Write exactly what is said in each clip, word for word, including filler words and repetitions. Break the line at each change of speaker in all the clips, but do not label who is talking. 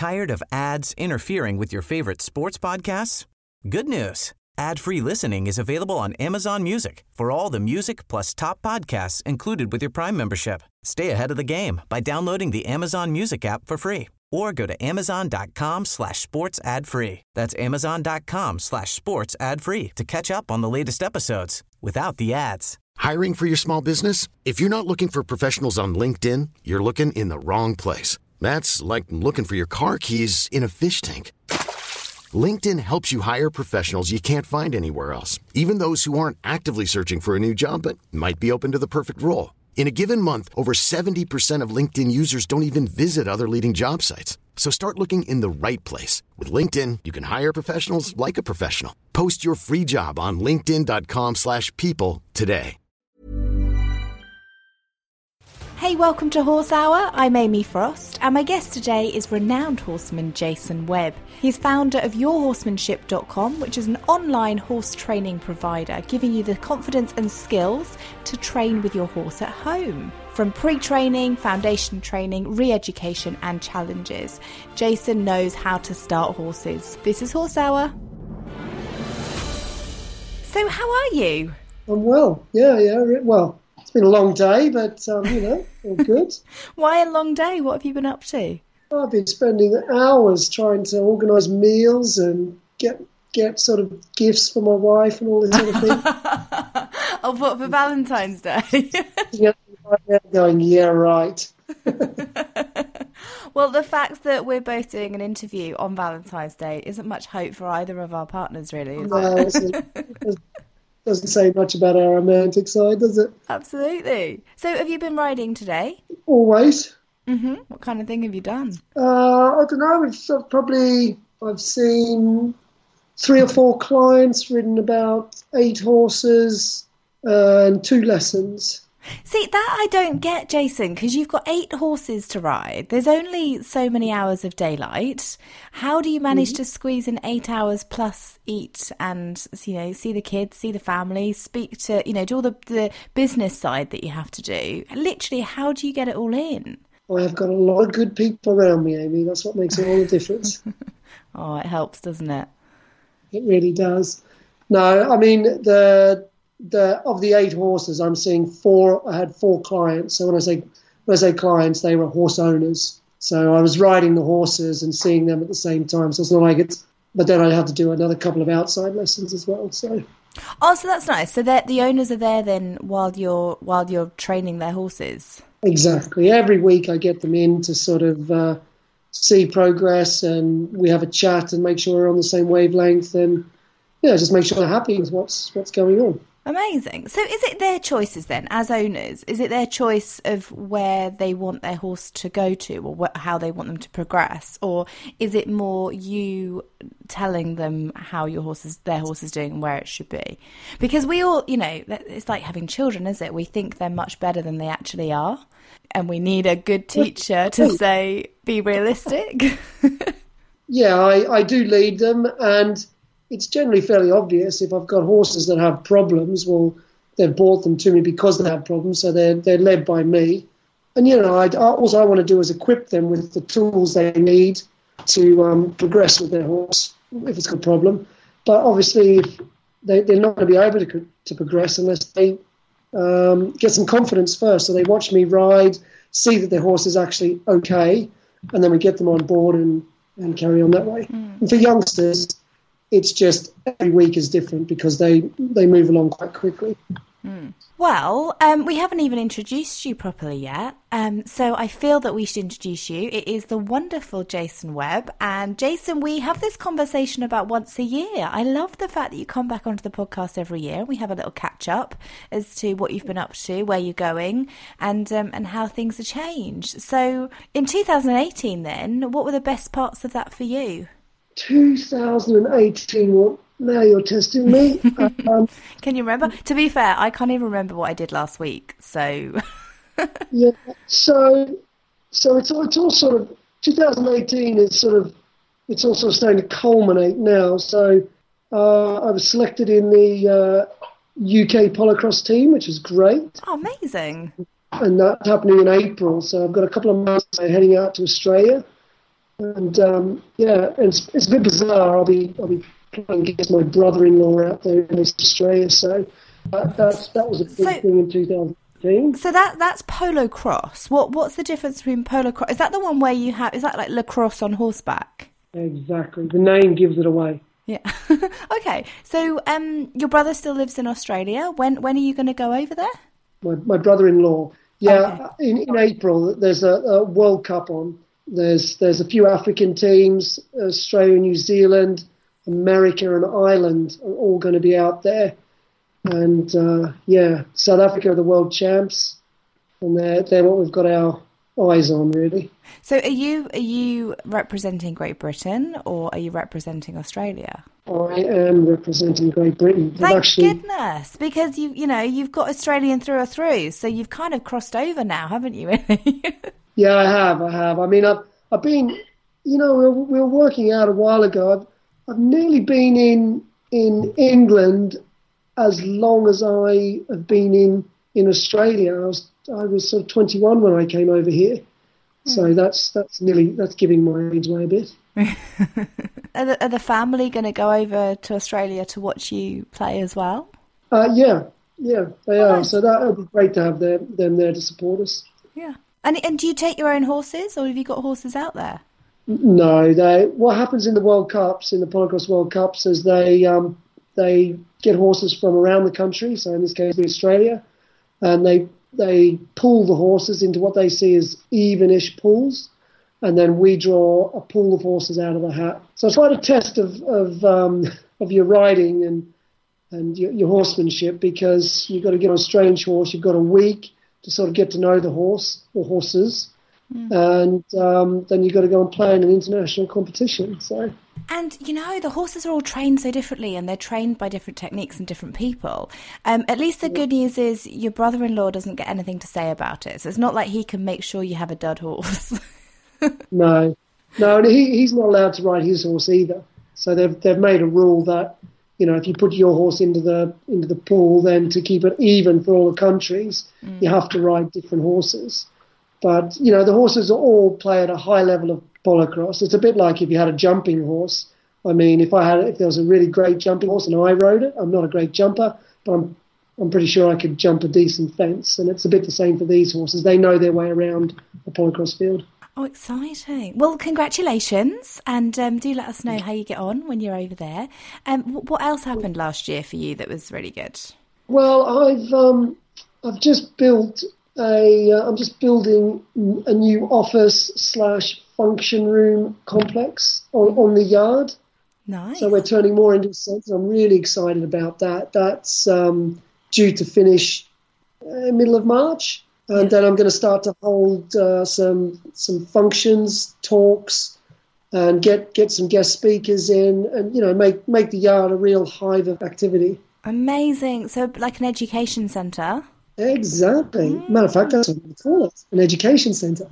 Tired of ads interfering with your favorite sports podcasts? Good news. Ad-free listening is available on Amazon Music for all the music plus top podcasts included with your Prime membership. Stay ahead of the game by downloading the Amazon Music app for free or go to amazon.com slash sports ad free. That's amazon.com slash sports ad free to catch up on the latest episodes without the ads.
Hiring for your small business? If you're not looking for professionals on LinkedIn, you're looking in the wrong place. That's like looking for your car keys in a fish tank. LinkedIn helps you hire professionals you can't find anywhere else, even those who aren't actively searching for a new job but might be open to the perfect role. In a given month, over seventy percent of LinkedIn users don't even visit other leading job sites. So start looking in the right place. With LinkedIn, you can hire professionals like a professional. Post your free job on linkedin.com slash people today.
Hey, welcome to Horse Hour. I'm Amy Frost, and my guest today is renowned horseman Jason Webb. He's founder of your horsemanship dot com, which is an online horse training provider, giving you the confidence and skills to train with your horse at home. From pre-training, foundation training, re-education and challenges, Jason knows how to start horses. This is Horse Hour. So how are you?
I'm well, yeah, yeah, well. It's been a long day, but, um, you know, all good.
Why a long day? What have you been up to?
I've been spending hours trying to organise meals and get get sort of gifts for my wife and all this sort of thing.
Oh, what, for Valentine's Day?
Yeah, right now going, yeah, right.
Well, the fact that we're both doing an interview on Valentine's Day isn't much hope for either of our partners, really, is
no,
it?
It doesn't say much about our romantic side, does it?
Absolutely. So have you been riding today?
Always.
Mm-hmm. What kind of thing have you done?
Uh, I don't know. It's uh, probably, I've seen three or four clients, ridden about eight horses uh, and two lessons.
See, that I don't get, Jason, because you've got eight horses to ride. There's only so many hours of daylight. How do you manage mm-hmm. to squeeze in eight hours plus eat and, you know, see the kids, see the family, speak to, you know, do all the, the business side that you have to do? Literally, how do you get it all in?
I have got a lot of good people around me, Amy. That's what makes it all the difference.
Oh, it helps, doesn't it?
It really does. No, I mean, the... The, of the eight horses, I'm seeing four. I had four clients. So when I say when I say clients, they were horse owners. So I was riding the horses and seeing them at the same time. So it's not like it's. But then I had to do another couple of outside lessons as well. So.
Oh, so that's nice. So the owners are there then while you're while you're training their horses.
Exactly. Every week I get them in to sort of uh, see progress, and we have a chat and make sure we're on the same wavelength, and yeah, just make sure they're happy with what's what's going on.
Amazing. So is it their choices then, as owners? Is it their choice of where they want their horse to go to or wh- how they want them to progress? Or is it more you telling them how your horse is, their horse is doing and where it should be? Because we all, you know, it's like having children, isn't it? We think they're much better than they actually are. And we need a good teacher to say, be realistic.
Yeah, I, I do lead them, and it's generally fairly obvious. If I've got horses that have problems, well, they've brought them to me because they have problems, so they're they're led by me. And, you know, I, all I want to do is equip them with the tools they need to um, progress with their horse if it's got a problem. But obviously, if they, they're not going to be able to, to progress unless they um, get some confidence first. So they watch me ride, see that their horse is actually okay, and then we get them on board and, and carry on that way. Mm. And for youngsters, it's just every week is different because they, they move along quite quickly.
Mm. Well, um, we haven't even introduced you properly yet, um, so I feel that we should introduce you. It is the wonderful Jason Webb. And Jason, we have this conversation about once a year. I love the fact that you come back onto the podcast every year. We have a little catch up as to what you've been up to, where you're going, and um, and how things have changed. So in two thousand eighteen then, what were the best parts of that for you?
two thousand eighteen, well, now you're testing me. um,
Can you remember? To be fair, I can't even remember what I did last week. So,
yeah. So, so it's all, it's all sort of twenty eighteen is sort of it's also starting to culminate now. So, uh, I was selected in the uh, U K Polocross team, which is great.
Oh, amazing!
And that's happening in April. So I've got a couple of months heading out to Australia. And um, yeah, it's, it's a bit bizarre. I'll be I'll be playing against my brother-in-law out there in Australia. So that that's, that was a big
so,
thing in two thousand fifteen.
So that that's polo cross. What what's the difference between polo cross? Is that the one where you have? Is that like lacrosse on horseback?
Exactly. The name gives it away.
Yeah. Okay. So um, your brother still lives in Australia. When when are you going to go over there?
My my brother-in-law. Yeah,
Okay.
in, in April there's a, a World Cup on. There's there's a few African teams, Australia, New Zealand, America, and Ireland are all going to be out there. And uh, yeah, South Africa are the world champs, and they're they're what we've got our eyes on, really.
So are you are you representing Great Britain or are you representing Australia?
I am representing Great Britain. I've
Thank
actually,
goodness, because you you know you've got Australian through or through, so you've kind of crossed over now, haven't you? Really?
Yeah, I have. I have. I mean, I've I've been, you know, we were, we were working out a while ago. I've I've nearly been in in England as long as I have been in in Australia. I was I was sort of twenty-one when I came over here, so
Hmm.
that's that's nearly that's giving my age away a bit.
Are the, are the family going to go over to Australia to watch you play as well?
Uh, yeah, yeah, they
Oh,
are.
nice.
So that would be great to have them them there to support us.
Yeah. And and do you take your own horses, or have you got horses out there?
No, they. What happens in the World Cups, in the Polocross World Cups, is they um, they get horses from around the country. So in this case, Australia, and they they pool the horses into what they see as evenish pools, and then we draw a pool of horses out of the hat. So it's quite a test of of um, of your riding and and your, your horsemanship, because you've got to get on a strange horse. You've got a week to sort of get to know the horse or horses. And um, then you've got to go and play in an international competition. So,
And, you know, the horses are all trained so differently and they're trained by different techniques and different people. Um, at least the good news is your brother-in-law doesn't get anything to say about it. So it's not like he can make sure you have a dud horse.
no, no, and he, he's not allowed to ride his horse either. So they've they've made a rule that, you know, if you put your horse into the into the pool, then to keep it even for all the countries, mm. you have to ride different horses. But, you know, the horses all play at a high level of polocross. It's a bit like if you had a jumping horse. I mean, if I had, if there was a really great jumping horse and I rode it, I'm not a great jumper, but I'm, I'm pretty sure I could jump a decent fence. And it's a bit the same for these horses. They know their way around a polocross field.
Oh, exciting. Well, congratulations. And um, do let us know how you get on when you're over there. Um, what else happened last year for you that was really good?
Well, I've um, I've just built... A, uh, I'm just building a new office slash function room complex on, on the yard.
Nice.
So we're turning more into a centre. I'm really excited about that. That's um, due to finish uh, middle of March, and
Yeah.
then I'm going to start to hold uh, some some functions, talks, and get get some guest speakers in, and you know make make the yard a real hive of activity.
Amazing. So like an education centre?
Exactly. Mm. Matter of fact, that's what we call it, an education centre.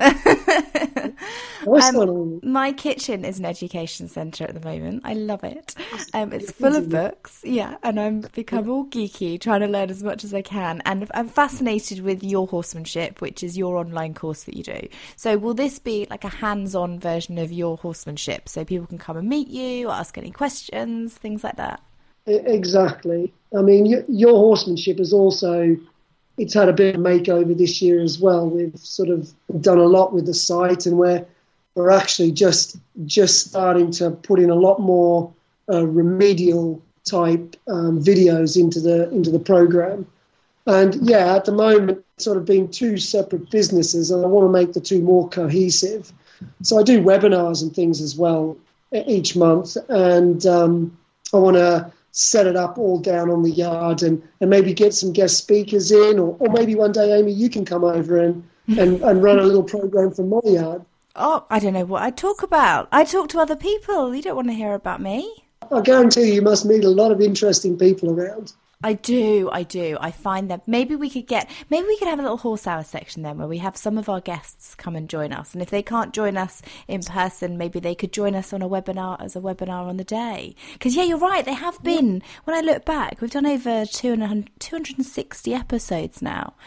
Nice
um,
one.
My kitchen is an education centre at the moment. I love it. Um, it's full of books, yeah, and I've become all geeky, trying to learn as much as I can. And I'm fascinated with Your Horsemanship, which is your online course that you do. So will this be like a hands-on version of Your Horsemanship, so people can come and meet you, ask any questions, things like that?
Exactly. I mean, Your Horsemanship is also... It's had a bit of a makeover this year as well. We've sort of done a lot with the site, and we're we're actually just just starting to put in a lot more uh, remedial type um, videos into the into the program. And yeah, at the moment, it's sort of being two separate businesses, and I want to make the two more cohesive. So I do webinars and things as well each month, and um, I want to set it up all down on the yard and, and maybe get some guest speakers in, or, or maybe one day, Amy, you can come over and, and, and run a little program from my yard.
Oh, I don't know what I'd talk about. I talk to other people. You don't want to hear about me.
I guarantee you, you must meet a lot of interesting people around.
I do, I do. I find that maybe we could get, maybe we could have a little horse hour section then where we have some of our guests come and join us. And if they can't join us in person, maybe they could join us on a webinar as a webinar on the day. Because, yeah, you're right. They have been, when I look back, we've done over two hundred sixty episodes now.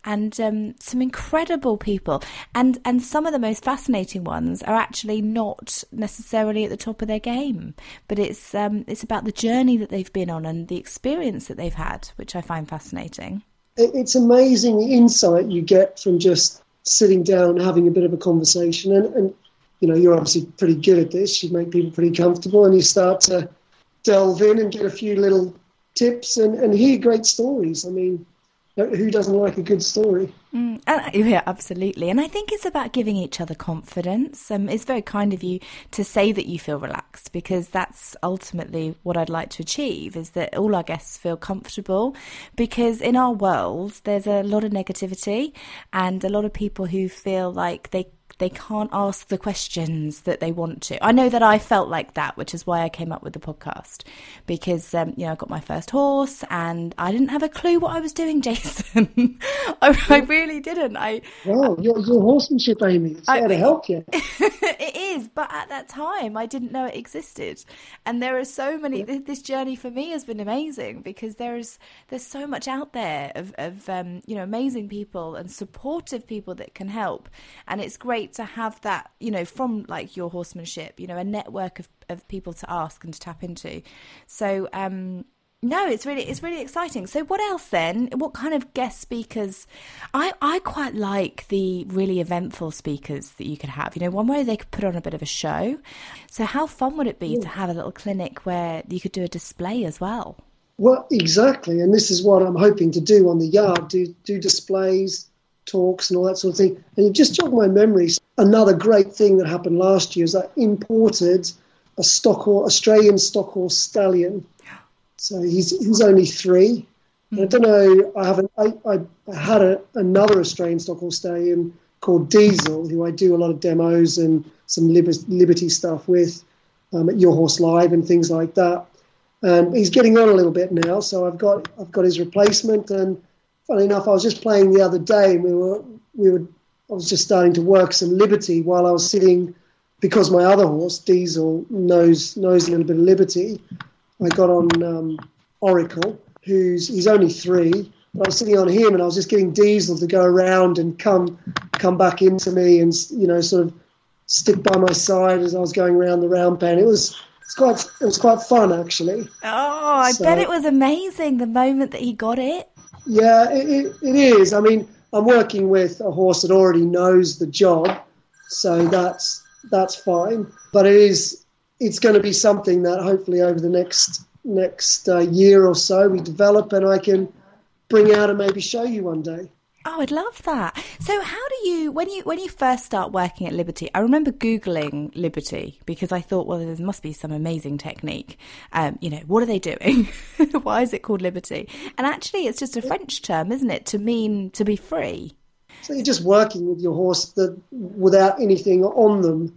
and um, some incredible people. And and some of the most fascinating ones are actually not necessarily at the top of their game, but it's um, it's about the journey that they've been on and the experience that they've had, which I find fascinating.
It's amazing the insight you get from just sitting down and having a bit of a conversation. And, and you know, you're obviously pretty good at this. You make people pretty comfortable, and you start to delve in and get a few little tips and, and hear great stories. I mean, who doesn't like a good story?
Mm, yeah, absolutely. And I think it's about giving each other confidence. Um, it's very kind of you to say that you feel relaxed, because that's ultimately what I'd like to achieve, is that all our guests feel comfortable, because in our world, there's a lot of negativity and a lot of people who feel like they they can't ask the questions that they want to. I know that I felt like that, which is why I came up with the podcast, because, um, you know, I got my first horse and I didn't have a clue what I was doing, Jason. I, I really didn't. I
Wow, your, your horsemanship, Amy. It's there to help you.
It is, but at that time, I didn't know it existed. And there are so many, yeah. This journey for me has been amazing, because there is, there's so much out there of, of um, you know, amazing people and supportive people that can help. And it's great to have that, you know, from like your horsemanship, you know, a network of, of people to ask and to tap into. So, um, no, it's really, it's really exciting. So what else then? What kind of guest speakers? I, I quite like the really eventful speakers that you could have, you know, one where they could put on a bit of a show. So how fun would it be yeah. to have a little clinic where you could do a display as well?
Well, exactly. And this is what I'm hoping to do on the yard, do, do displays, talks and all that sort of thing. And you just jogged my memory. Another great thing that happened last year is I imported a stock horse, Australian stock horse stallion. So he's he's only three. Mm. I don't know. I haven't. I, I had a, another Australian stock horse stallion called Diesel, who I do a lot of demos and some Liber- Liberty stuff with um, at Your Horse Live and things like that. And he's getting on a little bit now. So I've got I've got his replacement. And funny enough, I was just playing the other day, and we were we were. I was just starting to work some Liberty while I was sitting, because my other horse, Diesel, knows knows a little bit of Liberty. I got on um, Oracle, who's he's only three, but I was sitting on him, and I was just getting Diesel to go around and come come back into me, and you know, sort of stick by my side as I was going around the round pen. It was it's quite it was quite fun, actually.
Oh, I so, bet it was amazing the moment that he got it.
Yeah, it, it, it is. I mean, I'm working with a horse that already knows the job, so that's that's fine. But it is it's going to be something that hopefully over the next next uh, year or so we develop, and I can bring out and maybe show you one day.
Oh, I'd love that. So how do you, when you when you first start working at Liberty, I remember Googling Liberty because I thought, well, there must be some amazing technique. Um, you know, what are they doing? Why is it called Liberty? And actually, it's just a French term, isn't it, to mean to be free?
So you're just working with your horse that, without anything on them.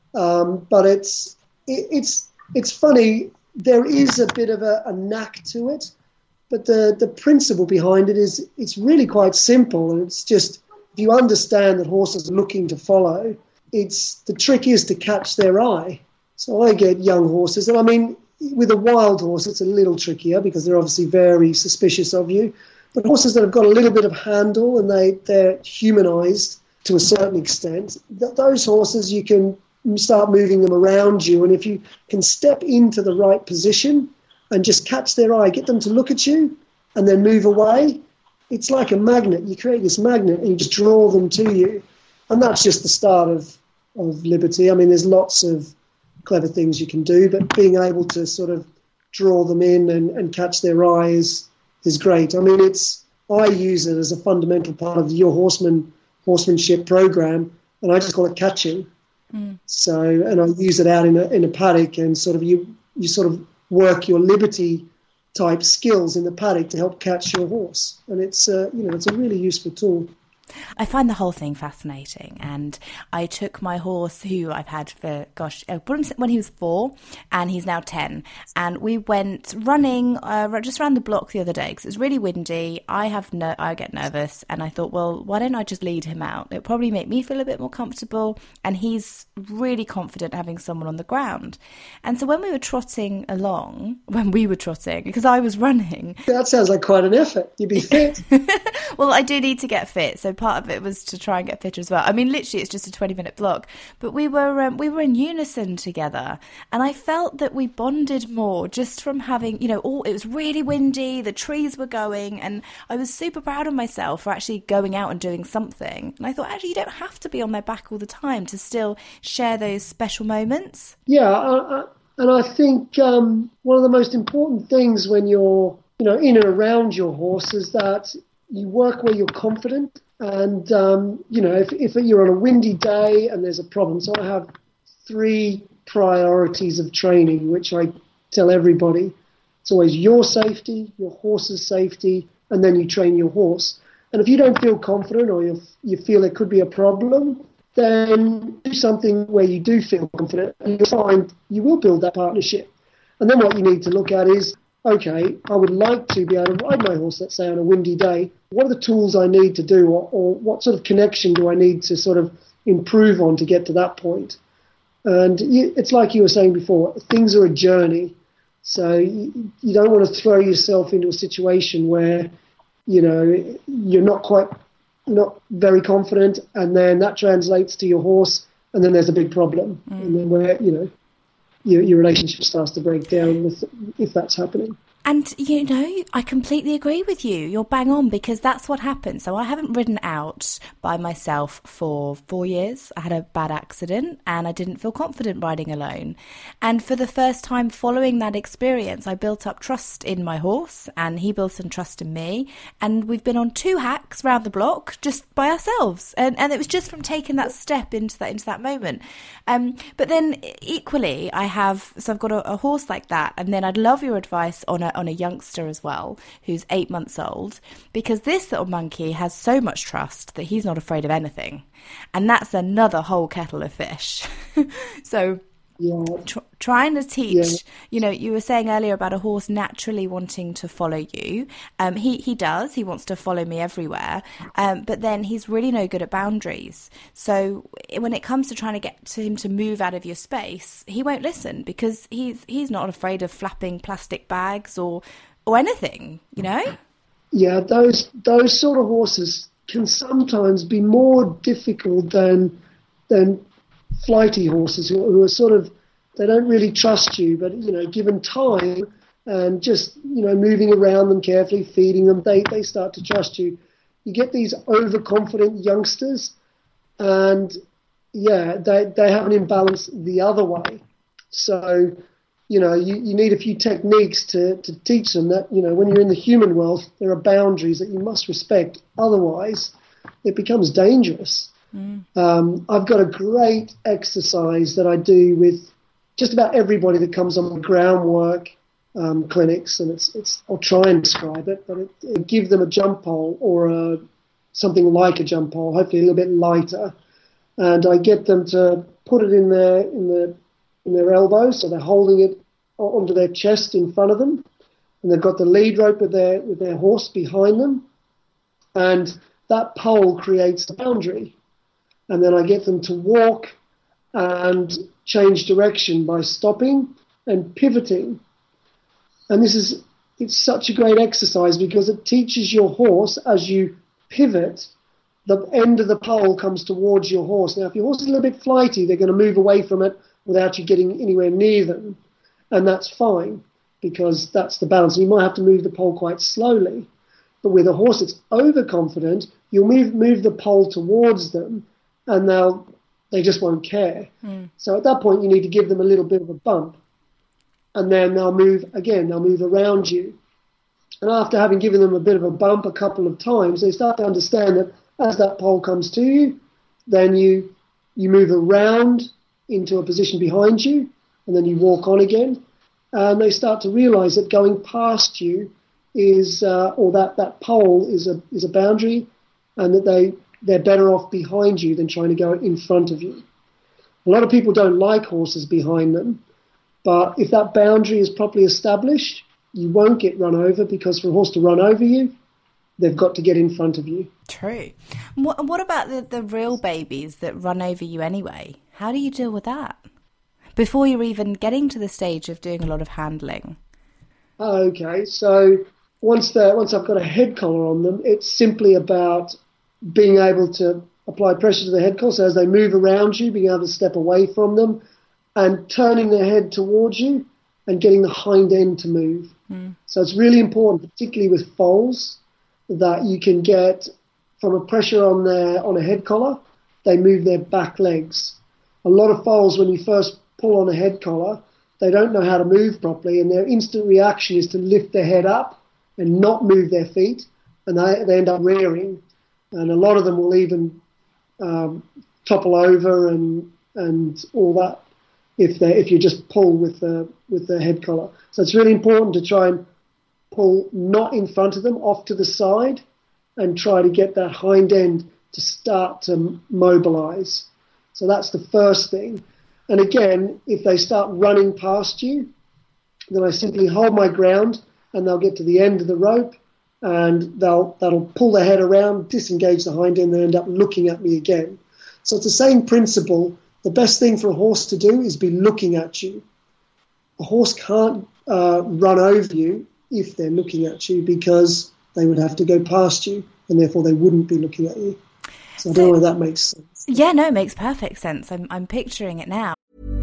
Um, but it's it, it's it's funny. There is a bit of a, a knack to it. But the, the principle behind it is it's really quite simple, and it's just if you understand that horses are looking to follow, it's the trick is to catch their eye. So I get young horses, and I mean with a wild horse it's a little trickier because they're obviously very suspicious of you. But horses that have got a little bit of handle and they they're humanized to a certain extent, th- those horses you can start moving them around you, and if you can step into the right position and just catch their eye, get them to look at you and then move away. It's like a magnet. You create this magnet and you just draw them to you. And that's just the start of, of Liberty. I mean, there's lots of clever things you can do, but being able to sort of draw them in and, and catch their eye is, is great. I mean, it's I use it as a fundamental part of your horseman horsemanship program, and I just call it catching. Mm. So, and I use it out in a, in a paddock, and sort of you you sort of work your Liberty type skills in the paddock to help catch your horse, and it's uh, you know it's a really useful tool.
I find the whole thing fascinating, and I took my horse, who I've had for, gosh, when he was four, and he's now ten, and we went running uh, just around the block the other day because it was really windy. I have no, I get nervous, and I thought, well, why don't I just lead him out? It'll probably make me feel a bit more comfortable, and he's really confident having someone on the ground. And so when we were trotting along, when we were trotting, because I was running.
That sounds like quite an effort. You'd be fit.
Well, I do need to get fit, so part of it was to try and get fitter as well. I mean, literally, it's just a twenty-minute block, but we were um, we were in unison together, and I felt that we bonded more just from having, you know, all it was really windy, the trees were going, and I was super proud of myself for actually going out and doing something. And I thought, actually, you don't have to be on their back all the time to still share those special moments.
Yeah, I, I, and I think um, one of the most important things when you're, you know, in and around your horse is that you work where you're confident. And, um, you know, if, if you're on a windy day and there's a problem, so I have three priorities of training, which I tell everybody. It's always your safety, your horse's safety, and then you train your horse. And if you don't feel confident or you you feel there could be a problem, then do something where you do feel confident, and you'll find you will build that partnership. And then what you need to look at is, okay, I would like to be able to ride my horse, let's say, on a windy day. What are the tools I need to do, or, or what sort of connection do I need to sort of improve on to get to that point? And you, it's like you were saying before, things are a journey. So you, you don't want to throw yourself into a situation where, you know, you're not quite, not very confident, and then that translates to your horse, and then there's a big problem. Mm. And then where, you know, Your, your relationship starts to break down with, if that's happening.
And, you know, I completely agree with you. You're bang on, because that's what happened. So I haven't ridden out by myself for four years. I had a bad accident and I didn't feel confident riding alone. And for the first time following that experience, I built up trust in my horse, and he built some trust in me. And we've been on two hacks round the block just by ourselves. And and it was just from taking that step into that into that moment. Um, but then equally, I have, so I've got a, a horse like that. And then I'd love your advice on a on a youngster as well, who's eight months old, because this little monkey has so much trust that he's not afraid of anything, and that's another whole kettle of fish. So yeah. tr- trying to teach, yeah. you know, you were saying earlier about a horse naturally wanting to follow you. Um, he, he does, he wants to follow me everywhere, um, but then he's really no good at boundaries. So when it comes to trying to get to him to move out of your space, he won't listen, because he's he's not afraid of flapping plastic bags or or anything, you know?
Yeah, those those sort of horses can sometimes be more difficult than than flighty horses who, who are sort of, they don't really trust you, but, you know, given time and just, you know, moving around them carefully, feeding them, they, they start to trust you. You get these overconfident youngsters, and, yeah, they, they have an imbalance the other way. So, you know, you, you need a few techniques to, to teach them that, you know, when you're in the human world, there are boundaries that you must respect. Otherwise, it becomes dangerous. Mm. Um, I've got a great exercise that I do with just about everybody that comes on groundwork um, clinics, and it's it's I'll try and describe it, but it, it give them a jump pole or a, something like a jump pole, hopefully a little bit lighter, and I get them to put it in their in their in their elbows, so they're holding it onto their chest in front of them, and they've got the lead rope with their with their horse behind them, and that pole creates a boundary. And then I get them to walk and change direction by stopping and pivoting. And this is, it's such a great exercise because it teaches your horse, as you pivot, the end of the pole comes towards your horse. Now, if your horse is a little bit flighty, they're going to move away from it without you getting anywhere near them. And that's fine, because that's the balance. You might have to move the pole quite slowly. But with a horse that's overconfident, you'll move, move the pole towards them, and they'll they just won't care. Mm. So at that point, you need to give them a little bit of a bump, and then they'll move again. They'll move around you, and after having given them a bit of a bump a couple of times, they start to understand that as that pole comes to you, then you you move around into a position behind you, and then you walk on again, and they start to realise that going past you is uh, or that that pole is a is a boundary, and that they they're better off behind you than trying to go in front of you. A lot of people don't like horses behind them, but if that boundary is properly established, you won't get run over, because for a horse to run over you, they've got to get in front of you.
True. What, what about the, the real babies that run over you anyway? How do you deal with that before you're even getting to the stage of doing a lot of handling?
Okay, so once the once I've got a head collar on them, it's simply about being able to apply pressure to the head collar. So as they move around you, being able to step away from them and turning their head towards you and getting the hind end to move. Mm. So it's really important, particularly with foals, that you can get from a pressure on their on a head collar, they move their back legs. A lot of foals, when you first pull on a head collar, they don't know how to move properly, and their instant reaction is to lift their head up and not move their feet, and they, they end up rearing. And a lot of them will even um, topple over and and all that if they if you just pull with the with the head collar. So it's really important to try and pull not in front of them, off to the side, and try to get that hind end to start to mobilize. So that's the first thing. And again, if they start running past you, then I simply hold my ground, and they'll get to the end of the rope, and they'll that'll pull their head around, disengage the hind end, and end up looking at me again. So it's the same principle. The best thing for a horse to do is be looking at you. A horse can't uh, run over you if they're looking at you, because they would have to go past you, and therefore they wouldn't be looking at you. So I don't know if that makes sense.
Yeah, no, it makes perfect sense. I'm I'm picturing it now.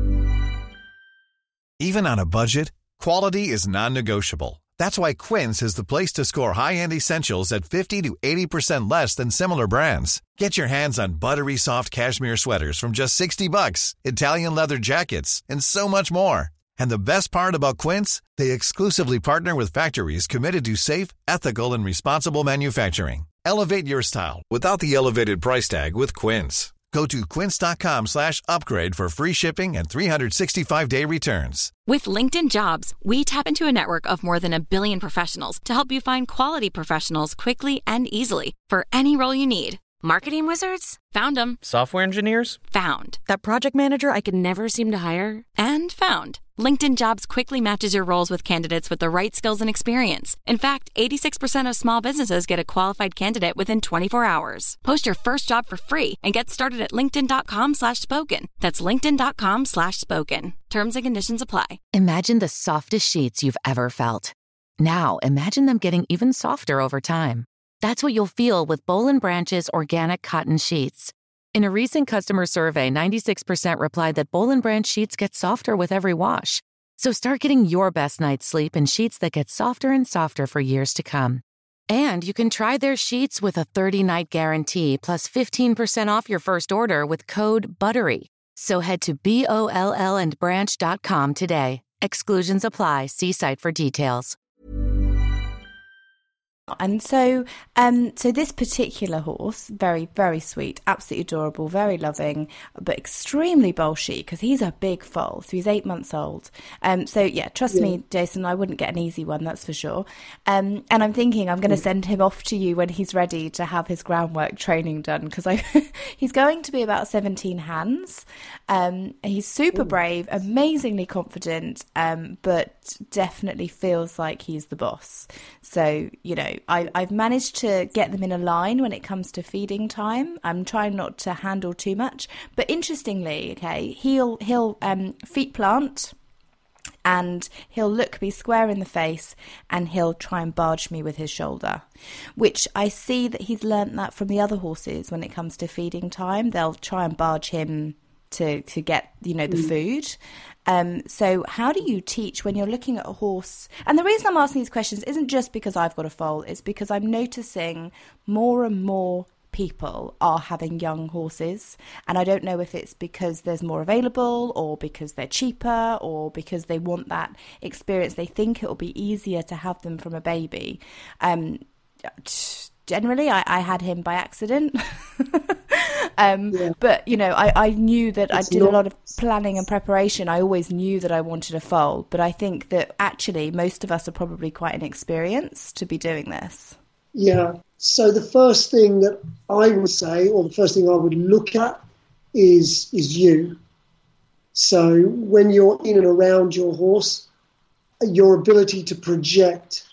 Even on a budget, quality is non-negotiable. That's why Quince is the place to score high-end essentials at fifty to eighty percent less than similar brands. Get your hands on buttery soft cashmere sweaters from just sixty bucks, Italian leather jackets, and so much more. And the best part about Quince, they exclusively partner with factories committed to safe, ethical, and responsible manufacturing. Elevate your style without the elevated price tag with Quince. Go to quince.com slash upgrade for free shipping and three sixty-five day returns.
With LinkedIn Jobs, we tap into a network of more than a billion professionals to help you find quality professionals quickly and easily for any role you need. Marketing wizards? Found them.
Software engineers?
Found. That project manager I could never seem to hire? And found. LinkedIn Jobs quickly matches your roles with candidates with the right skills and experience. In fact, eighty-six percent of small businesses get a qualified candidate within twenty-four hours. Post your first job for free and get started at linkedin.com slash spoken. That's linkedin.com slash spoken. Terms and conditions apply.
Imagine the softest sheets you've ever felt. Now imagine them getting even softer over time. That's what you'll feel with Boll and Branch's organic cotton sheets. In a recent customer survey, ninety-six percent replied that Boll and Branch sheets get softer with every wash. So start getting your best night's sleep in sheets that get softer and softer for years to come. And you can try their sheets with a thirty-night guarantee plus fifteen percent off your first order with code BUTTERY. So head to B O L L and branch dot com today. Exclusions apply. See site for details.
And so, um, so this particular horse, very, very sweet, absolutely adorable, very loving, but extremely bolshy because he's a big foal. So he's eight months old. Um, so yeah, trust yeah. me, Jason, I wouldn't get an easy one, that's for sure. Um, and I'm thinking I'm going to send him off to you when he's ready to have his groundwork training done, because I he's going to be about seventeen hands. Um, he's super brave, amazingly confident, um, but definitely feels like he's the boss. So, you know, I, I've managed to get them in a line when it comes to feeding time. I'm trying not to handle too much. But interestingly, okay, he'll he'll um, feet plant and he'll look me square in the face and he'll try and barge me with his shoulder, which I see that he's learnt that from the other horses when it comes to feeding time. They'll try and barge him to, to get, you know, the mm. food. Um, so how do you teach when you're looking at a horse? And the reason I'm asking these questions isn't just because I've got a foal, it's because I'm noticing more and more people are having young horses. And I don't know if it's because there's more available or because they're cheaper or because they want that experience. They think it'll be easier to have them from a baby. Um, generally, I, I had him by accident. Um, yeah. But, you know, I, I knew that it's I did not... a lot of planning and preparation. I always knew that I wanted a foal. But I think that actually most of us are probably quite inexperienced to be doing this.
Yeah. So the first thing that I would say, or the first thing I would look at, is is you. So when you're in and around your horse, your ability to project,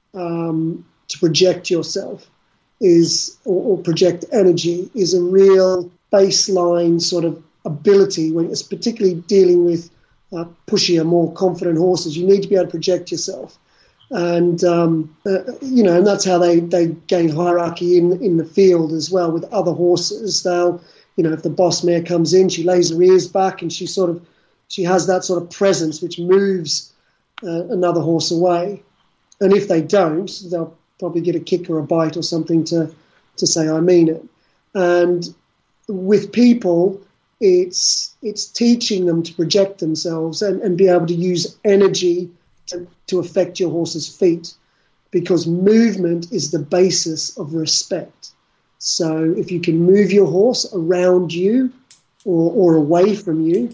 um, to project yourself is, or, or project energy is a real baseline sort of ability when it's particularly dealing with uh, pushier, more confident horses. You need to be able to project yourself. And, um, uh, you know, and that's how they, they gain hierarchy in, in the field as well with other horses. They'll, you know, if the boss mare comes in, she lays her ears back and she sort of, she has that sort of presence which moves uh, another horse away. And if they don't, they'll probably get a kick or a bite or something to, to say, I mean it. And with people, it's it's teaching them to project themselves and, and be able to use energy to, to affect your horse's feet, because movement is the basis of respect. So if you can move your horse around you or, or away from you,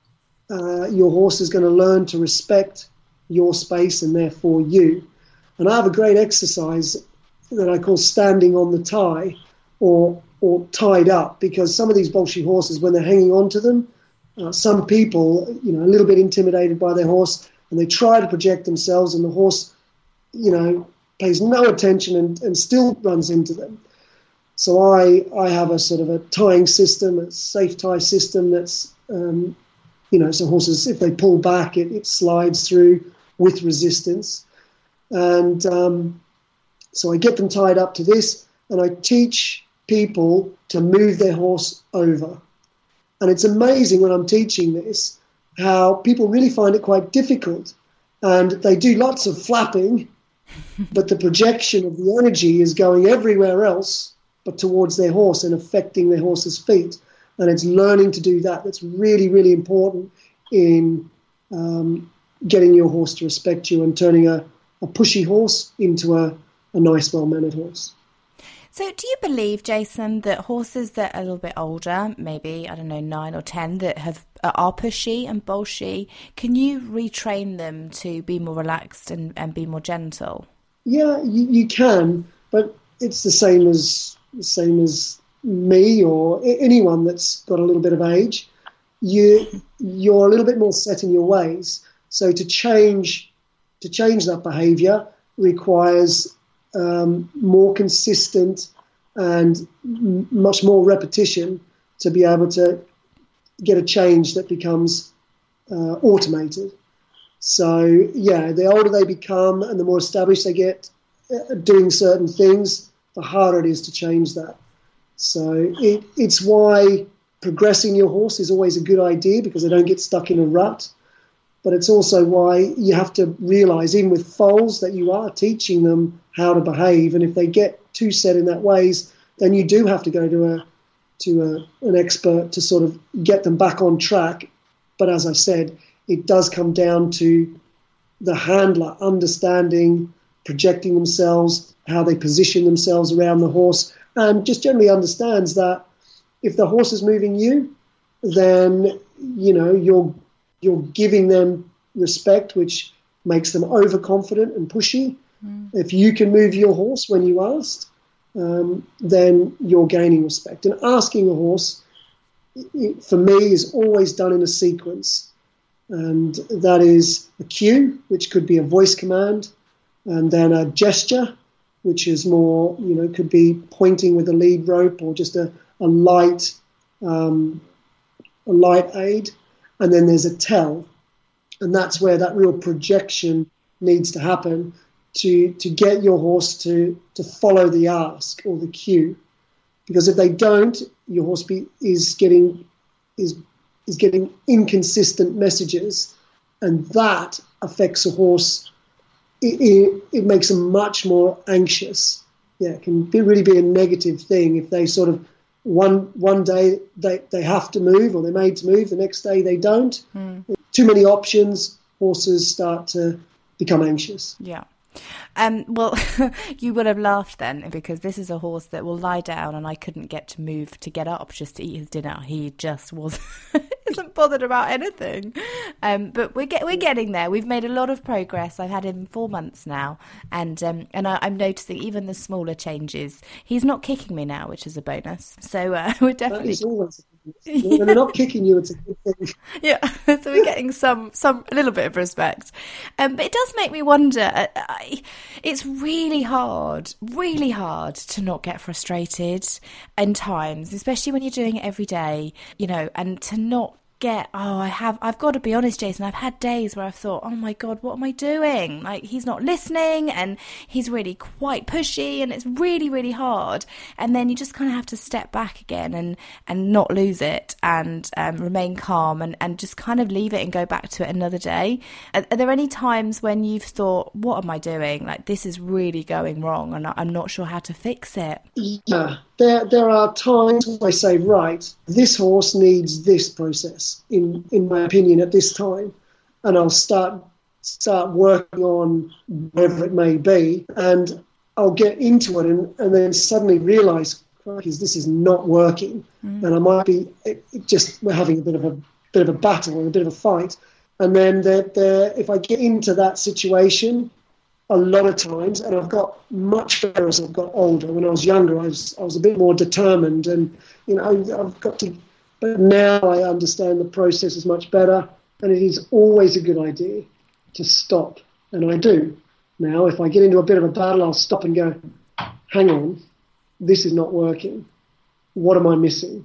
uh, your horse is going to learn to respect your space and therefore you. And I have a great exercise that I call standing on the tie, or or tied up, because some of these Bolshoi horses, when they're hanging on to them, uh, some people, you know, a little bit intimidated by their horse, and they try to project themselves, and the horse, you know, pays no attention and, and still runs into them. So I I have a sort of a tying system, a safe tie system that's, um, you know, so horses, if they pull back, it, it slides through with resistance. And um, so I get them tied up to this, and I teach people to move their horse over. And it's amazing when I'm teaching this how people really find it quite difficult. And they do lots of flapping, but the projection of the energy is going everywhere else but towards their horse and affecting their horse's feet. And it's learning to do that. That's really, really important in um, getting your horse to respect you and turning a, a pushy horse into a, a nice, well-mannered horse.
So do you believe, Jason, that horses that are a little bit older, maybe, I don't know, nine or ten, that have are pushy and Bolshoi, can you retrain them to be more relaxed and, and be more gentle?
Yeah, you, you can, but it's the same as the same as me or anyone that's got a little bit of age. You you're a little bit more set in your ways. So to change to change that behaviour requires um, more consistent and m- much more repetition to be able to get a change that becomes uh, automated. So, yeah, the older they become and the more established they get uh, doing certain things, the harder it is to change that. So it, it's why progressing your horse is always a good idea, because they don't get stuck in a rut. But it's also why you have to realise, even with foals, that you are teaching them how to behave. And if they get too set in that ways, then you do have to go to a to a, an expert to sort of get them back on track. But as I said, it does come down to the handler understanding, projecting themselves, how they position themselves around the horse, and just generally understands that if the horse is moving you, then, you know, you're you're giving them respect, which makes them overconfident and pushy. Mm. If you can move your horse when you asked, um, then you're gaining respect. And asking a horse, it, for me, is always done in a sequence. And that is a cue, which could be a voice command, and then a gesture, which is more, you know, could be pointing with a lead rope or just a, a light um, a light aid. And then there's a tell. And that's where that real projection needs to happen to to get your horse to, to follow the ask or the cue. Because if they don't, your horse be, is getting is is getting inconsistent messages, and that affects a horse. It, it, it makes them much more anxious. Yeah, it can be, really be a negative thing if they sort of one one day they, they have to move or they're made to move, the next day they don't. Mm. Too many options, horses start to become anxious.
Yeah. Um, well, you would have laughed then, because this is a horse that will lie down, and I couldn't get to move to get up just to eat his dinner. He just was isn't bothered about anything. Um, but we're get, we're getting there. We've made a lot of progress. I've had him four months now, and um, and I, I'm noticing even the smaller changes. He's not kicking me now, which is a bonus. So uh, we're definitely.
That is always a bonus. When they're not kicking you, it's a good thing.
Yeah, so we're getting some some a little bit of respect. Um, but it does make me wonder. Uh, I, it's really hard, really hard to not get frustrated in times, especially when you're doing it every day. You know, and to not get, oh, I have, I've got to be honest, Jason, I've had days where I've thought, oh my God, what am I doing? Like, he's not listening and he's really quite pushy and it's really, really hard. And then you just kind of have to step back again and, and not lose it and um, remain calm and, and just kind of leave it and go back to it another day. Are, are there any times when you've thought, what am I doing? Like, this is really going wrong and I'm not sure how to fix it?
Yeah, there, there are times where I say, right, this horse needs this process. In, in my opinion, at this time, and I'll start start working on whatever it may be, and I'll get into it, and, and then suddenly realise, this is not working, mm. and I might be it, it just we're having a bit of a bit of a battle or a bit of a fight, and then they're, they're, if I get into that situation, a lot of times, and I've got much better as I've got older. When I was younger, I was I was a bit more determined, and you know I've got to. But now I understand the process is much better, and it is always a good idea to stop. And I do. Now, if I get into a bit of a battle, I'll stop and go, hang on, this is not working. What am I missing?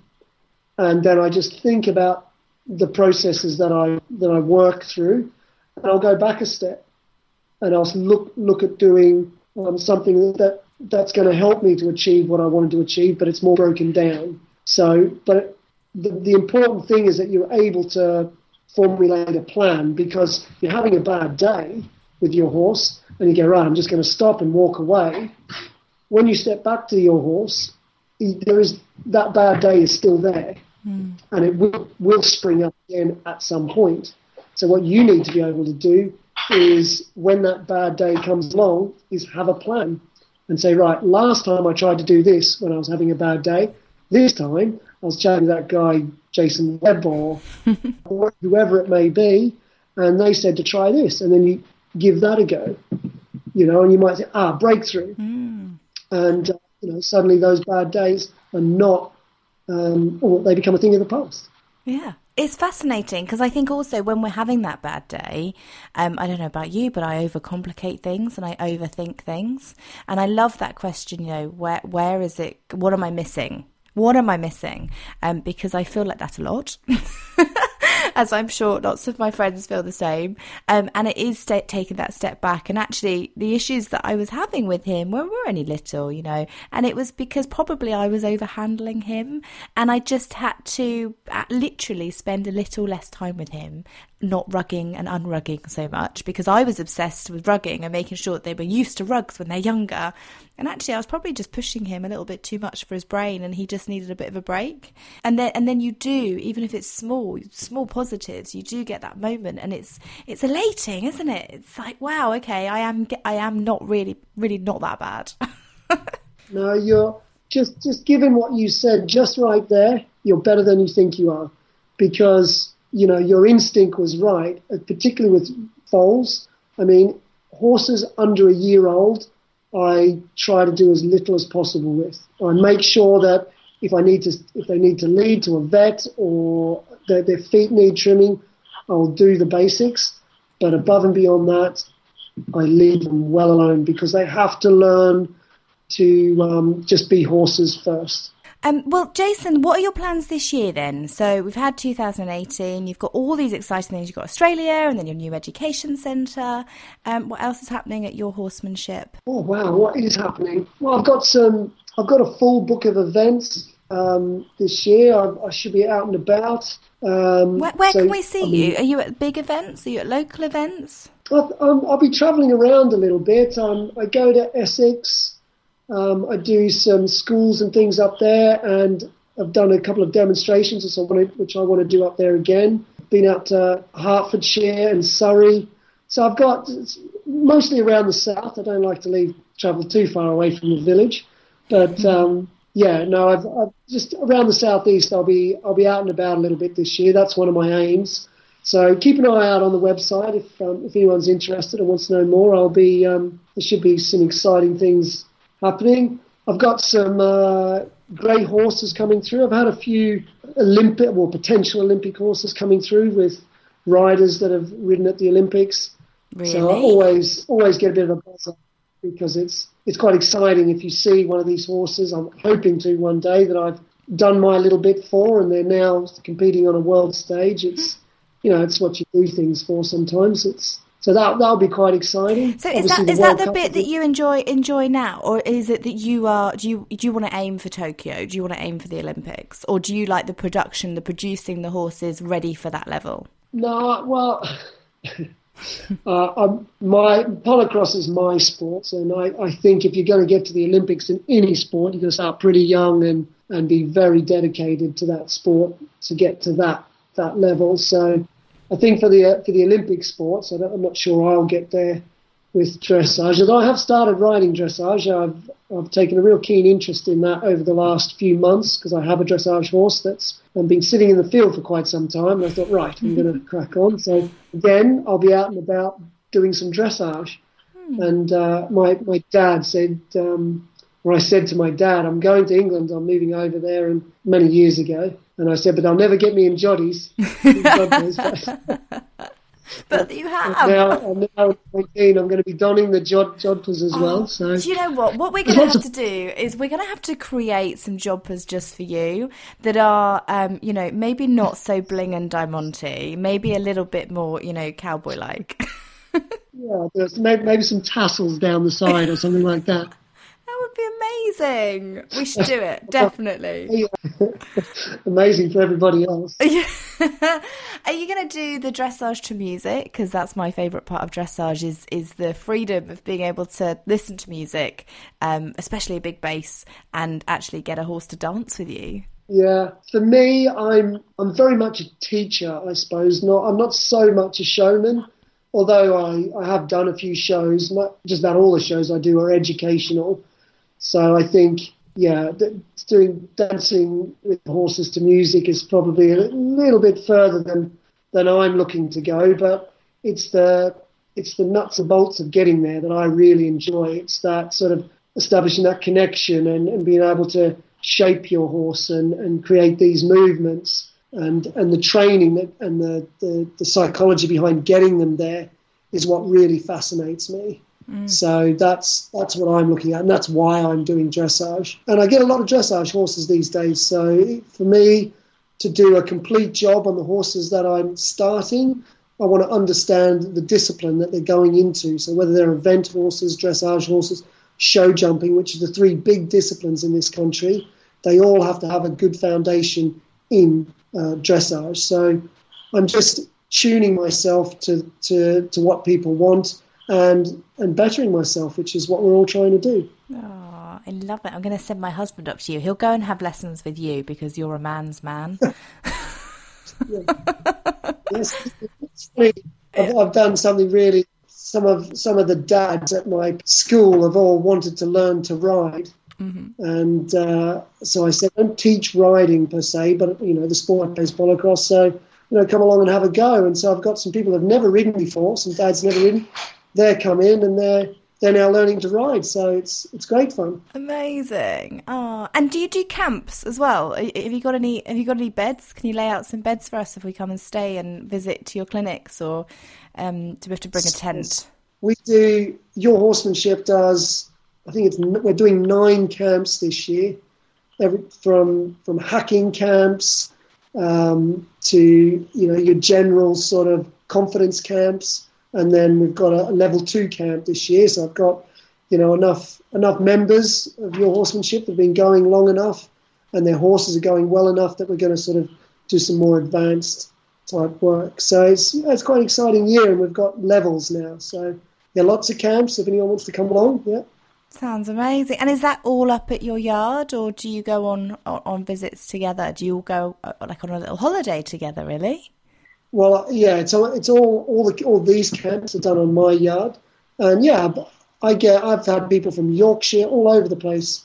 And then I just think about the processes that I that I work through, and I'll go back a step, and I'll look look at doing um, something that that's going to help me to achieve what I wanted to achieve, but it's more broken down. So, but The, the important thing is that you're able to formulate a plan, because you're having a bad day with your horse and you go, right, I'm just going to stop and walk away. When you step back to your horse, there is that bad day is still there mm. and it will, will spring up again at some point. So what you need to be able to do is, when that bad day comes along, is have a plan and say, right, last time I tried to do this when I was having a bad day, this time I was chatting to that guy, Jason Webb, or whoever it may be, and they said to try this, and then you give that a go, you know, and you might say, ah, breakthrough. Mm. And, uh, you know, suddenly those bad days are not, um, or they become a thing of the past.
Yeah. It's fascinating because I think also when we're having that bad day, um, I don't know about you, but I overcomplicate things and I overthink things. And I love that question, you know, where where is it? What am I missing? What am I missing? Um, because I feel like that a lot, as I'm sure lots of my friends feel the same. Um, and it is st- taking that step back. And actually, the issues that I was having with him were, were only little, you know, and it was because probably I was overhandling him. And I just had to uh, literally spend a little less time with him, not rugging and unrugging so much, because I was obsessed with rugging and making sure that they were used to rugs when they're younger. And actually, I was probably just pushing him a little bit too much for his brain, and he just needed a bit of a break. And then, and then you do, even if it's small, small positives, you do get that moment, and it's it's elating, isn't it? It's like, wow, okay, I am I am not really, really not that bad.
No, you're just just given what you said just right there. You're better than you think you are, because you know your instinct was right, particularly with foals. I mean, horses under a year old, I try to do as little as possible with. I make sure that if I need to, if they need to lead to a vet or their, their feet need trimming, I'll do the basics. But above and beyond that, I leave them well alone, because they have to learn to um, just be horses first.
Um, well, Jason, what are your plans this year then? So we've had two thousand eighteen, you've got all these exciting things. You've got Australia and then your new education centre. Um, what else is happening at your horsemanship?
Oh, wow, what is happening? Well, I've got some, I've got a full book of events um, this year. I, I should be out and about. Um,
where where
so,
can we see
I mean,
you? Are you at big events? Are you at local events?
I'll, I'll, I'll be travelling around a little bit. Um, I go to Essex. Um, I do some schools and things up there, and I've done a couple of demonstrations, which I want to, which I want to do up there again. Been out to Hertfordshire and Surrey. So I've got mostly around the south. I don't like to leave travel too far away from the village, but um, Yeah, no, I've, I've just around the southeast. I'll be I'll be out and about a little bit this year. That's one of my aims. So keep an eye out on the website if um, if anyone's interested and wants to know more. I'll be um, there should be some exciting things happening. I've got some uh, grey horses coming through. I've had a few Olympic, well, potential Olympic horses coming through with riders that have ridden at the Olympics.
Really?
So I always always get a bit of a buzz up because it's it's quite exciting if you see one of these horses. I'm hoping to one day that I've done my little bit for, and they're now competing on a world stage. It's you know it's what you do things for sometimes. It's so that that'll be quite exciting.
So is
Obviously,
that is
World
that the
Cup
bit
is-
that you enjoy enjoy now, or is it that you are do you do you want to aim for Tokyo? Do you want to aim for the Olympics, or do you like the production, the producing the horses ready for that level?
No, well, uh, I'm, my polocross is my sport, and I, I think if you're going to get to the Olympics in any sport, you're going to start pretty young and, and be very dedicated to that sport to get to that that level. So I think for the uh, for the Olympic sports, I don't, I'm not sure I'll get there with dressage. Although I have started riding dressage, I've I've taken a real keen interest in that over the last few months because I have a dressage horse that's I've been sitting in the field for quite some time. And I thought, right, I'm going to crack on. So again, I'll be out and about doing some dressage. Hmm. And uh, my my dad said, um, or I said to my dad, I'm going to England. I'm moving over there, and many years ago. And I said, but they'll never get me in joddies.
But you have.
Now, I'm now nineteen. I'm going to be donning the jod, jodhpurs as oh, well. So
do you know what? What we're going to have to do is we're going to have to create some jodhpurs just for you that are, um, you know, maybe not so bling and diamante, maybe a little bit more, you know, cowboy-like.
Yeah, there's maybe, maybe some tassels down the side or something like that.
That would be amazing. We should do it, definitely.
Amazing for everybody else.
Are you going to do the dressage to music? Because that's my favourite part of dressage is is the freedom of being able to listen to music, um, especially a big bass, and actually get a horse to dance with you.
Yeah, for me, I'm I'm very much a teacher, I suppose. Not I'm not so much a showman, although I, I have done a few shows. Not just about all the shows I do are educational. So I think, yeah, doing dancing with horses to music is probably a little bit further than, than I'm looking to go. But it's the it's the nuts and bolts of getting there that I really enjoy. It's that sort of establishing that connection and, and being able to shape your horse and, and create these movements and, and the training that, and the, the, the psychology behind getting them there is what really fascinates me. Mm. So that's that's what I'm looking at, and that's why I'm doing dressage. And I get a lot of dressage horses these days. So for me to do a complete job on the horses that I'm starting, I want to understand the discipline that they're going into. So whether they're event horses, dressage horses, show jumping, which are the three big disciplines in this country, they all have to have a good foundation in uh, dressage. So I'm just tuning myself to, to, to what people want and and bettering myself, which is what we're all trying to do.
Oh, I love it. I'm going to send my husband up to you. He'll go and have lessons with you because you're a man's man.
Yes, it's funny. I've, I've done something really. Some of some of the dads at my school have all wanted to learn to ride, mm-hmm. and uh, so I said, "Don't teach riding per se, but you know the sport is polocross, so you know come along and have a go." And so I've got some people who've never ridden before, some dads never ridden. They come in and they're they're now learning to ride, so it's it's great fun.
Amazing. Oh, and do you do camps as well? Have you got any Have you got any beds? Can you lay out some beds for us if we come and stay and visit to your clinics, or um, do we have to bring a tent?
We do. Your Horsemanship does. I think it's we're doing nine camps this year, every, from from hacking camps um, to you know your general sort of confidence camps. And then we've got a level two camp this year. So I've got, you know, enough enough members of Your Horsemanship that have been going long enough and their horses are going well enough that we're going to sort of do some more advanced type work. So it's, it's quite an exciting year, and we've got levels now. So, yeah, lots of camps if anyone wants to come along, yeah.
Sounds amazing. And is that all up at your yard, or do you go on, on, on visits together? Do you all go uh, like on a little holiday together, really?
Well, yeah, it's all it's all all, the, all these camps are done on my yard, and yeah, I get I've had people from Yorkshire all over the place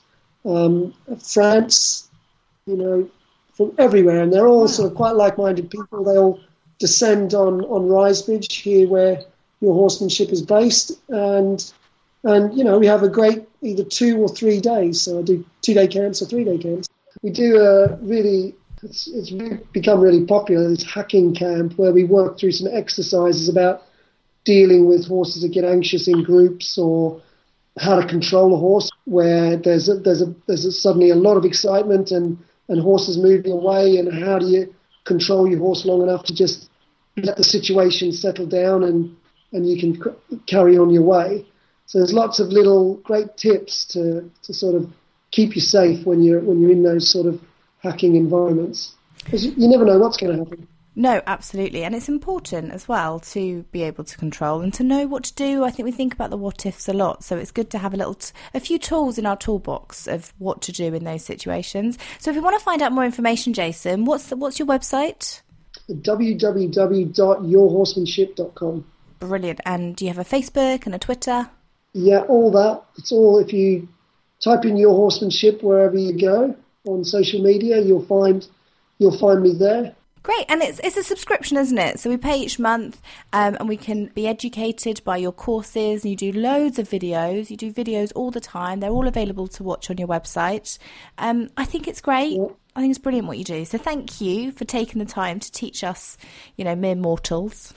um, France, you know, from everywhere. And they're all wow. sort of quite like-minded people. They all descend on, on Risebridge, here where Your Horsemanship is based. And, and, you know, we have a great either two or three days. So I do two-day camps or three-day camps. We do a really, it's, it's become really popular, this hacking camp, where we work through some exercises about dealing with horses that get anxious in groups, or how to control a horse where there's a, there's a, there's a, suddenly a lot of excitement and, and horses moving away, and how do you control your horse long enough to just let the situation settle down and, and you can c- carry on your way. So there's lots of little great tips to, to sort of keep you safe when you're when you're in those sort of hacking environments, because you, you never know what's going to happen.
No, absolutely. And it's important as well to be able to control and to know what to do. I think we think about the what ifs a lot. So it's good to have a little, t- a few tools in our toolbox of what to do in those situations. So if you want to find out more information, Jason, what's the, what's your website?
w w w dot your horsemanship dot com.
Brilliant. And do you have a Facebook and a Twitter?
Yeah, all that. It's all, if you type in Your Horsemanship wherever you go on social media, you'll find you'll find me there.
Great, and it's it's a subscription, isn't it? So we pay each month, um, and we can be educated by your courses. You do loads of videos. You do videos all the time. They're all available to watch on your website. Um, I think it's great. Yeah. I think it's brilliant what you do. So thank you for taking the time to teach us, you know, mere mortals.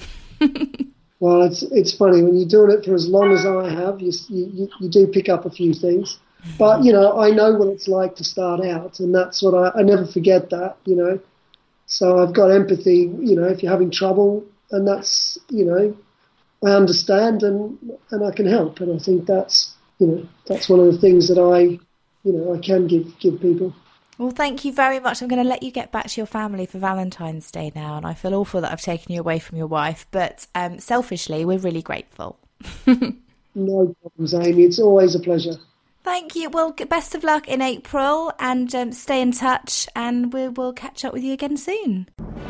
Well, it's it's funny when you're doing it for as long as I have. You you you do pick up a few things, but you know I know what it's like to start out, and that's what I I never forget that. You know. So I've got empathy, you know, if you're having trouble, and that's, you know, I understand and and I can help. And I think that's, you know, that's one of the things that I, you know, I can give, give people.
Well, thank you very much. I'm going to let you get back to your family for Valentine's Day now. And I feel awful that I've taken you away from your wife. But um, selfishly, we're really grateful.
No problems, Amy. It's always a pleasure.
Thank you. Well, best of luck in April, and um, stay in touch, and we will catch up with you again soon.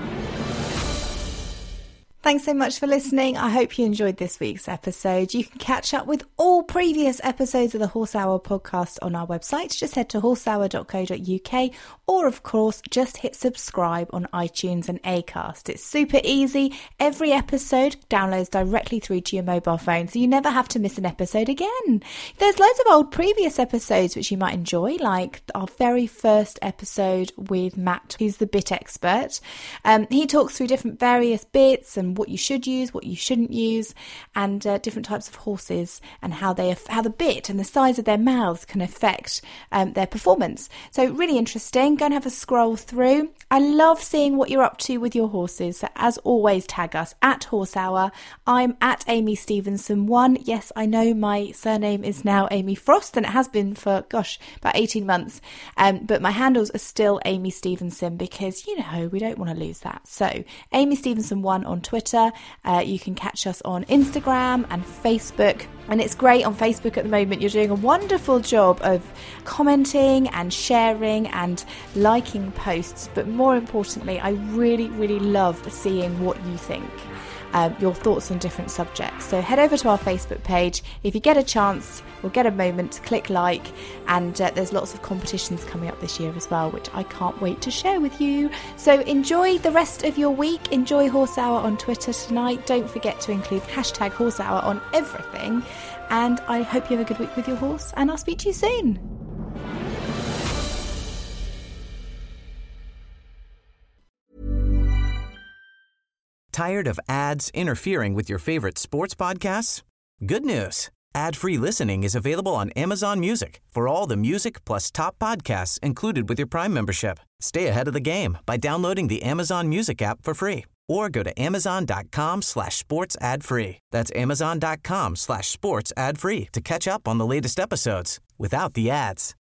Thanks so much for listening. I hope you enjoyed this week's episode. You can catch up with all previous episodes of the Horse Hour podcast on our website. Just head to horse hour dot co dot u k, or of course, just hit subscribe on iTunes and Acast. It's super easy. Every episode downloads directly through to your mobile phone, so you never have to miss an episode again. There's loads of old previous episodes which you might enjoy, like our very first episode with Matt, who's the bit expert. Um, he talks through different various bits and what you should use, what you shouldn't use, and uh, different types of horses, and how they how the bit and the size of their mouths can affect um, their performance. So really interesting. Go and have a scroll through. I love seeing what you're up to with your horses. So as always, tag us at Horse Hour. I'm at Amy Stevenson one. Yes, I know my surname is now Amy Frost, and it has been for gosh about eighteen months. Um, but my handles are still Amy Stevenson, because you know we don't want to lose that. So Amy Stevenson one on Twitter. Uh, you can catch us on Instagram and Facebook. And it's great on Facebook at the moment. You're doing a wonderful job of commenting and sharing and liking posts. But more importantly, I really, really love seeing what you think. Um, your thoughts on different subjects. So head over to our Facebook page. If you get a chance or get a moment, click like, and uh, there's lots of competitions coming up this year as well, which I can't wait to share with you. So enjoy the rest of your week. Enjoy Horse Hour on Twitter tonight. Don't forget to include hashtag Horse Hour on everything. And I hope you have a good week with your horse, and I'll speak to you soon.
Tired of ads interfering with your favorite sports podcasts? Good news. Ad-free listening is available on Amazon Music for all the music plus top podcasts included with your Prime membership. Stay ahead of the game by downloading the Amazon Music app for free, or go to amazon.com slash sports ad free. That's amazon.com slash sports ad free to catch up on the latest episodes without the ads.